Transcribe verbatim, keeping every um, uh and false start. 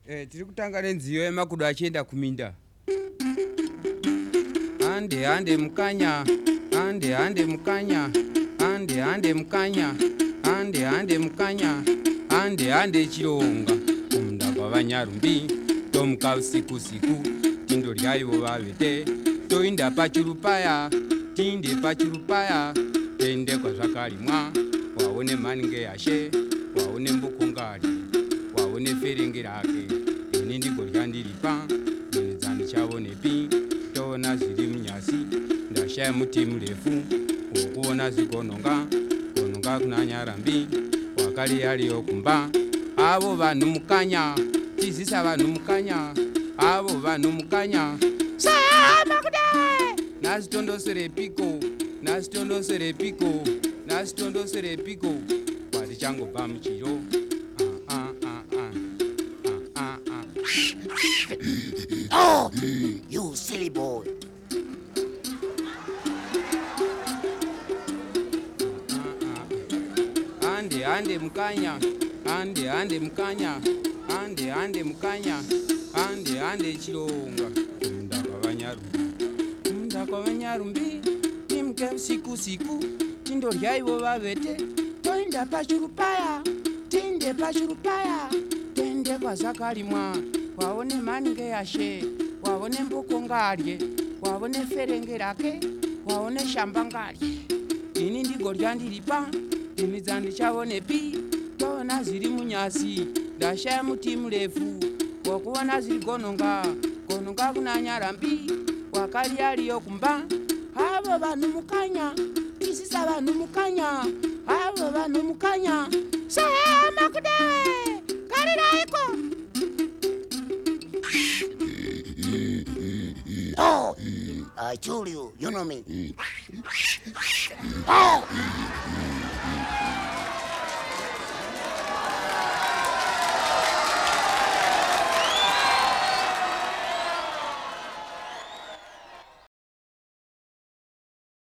Eh, tiri kutanga nenziyo yemakudo achienda kuminda. Ande ande mukanya, ande ande mukanya, ande ande mukanya, ande ande mukanya, ande ande chironga. Kumunda kwa Vanyarumbi, tomuka usiku siku, tindo lyayo vavete, toinda pachurupaya, tinde pachurupaya, tende kwa zvakarimwa, waone maninge yashe, waone mbukungari, waone ferenge rake, ini ndiko lyandiripa, nenzani chavone pi, tona zviri munyasi, ndashaya muti murefu, wokuona zigononga, gononga kuna Nyarambi, wakali yaliyo kumba, avo vanhu mukanya, tizisa vanhu mukanya, avo vanhu mukanya, sama kudai, nasitondosere piko, nasitondosere piko, nasitondosere piko, kwati chango pa muchiro. Oh, you silly boy. Ande ande mukanya, ande ande mukanya, ande ande mukanya, ande ande chironga. Kumunda kwa Vanyarumbi, kumunda kwa Vanyarumbi, timke usiku siku, tindo lyaivo vavete, toinda pachurupaya, tinde pachurupaya, tende kwa Zakarimwa, waone maninge yashe, waone mbukongarye, waone ferenge rake, waone shambangarye. Ini ndigo lyandiripa, timidza ndichavone pi, toona zviri munyasi, ndashaya muti murefu, wakuona zviri gononga, gononga kuna Nyarambi, wakali yaliyo kumba, avo vanhu mukanya, tisisa vanhu mukanya, avo vanhu mukanya, sama kudai, kariraiko. Oh, I told you, you know me. Oh!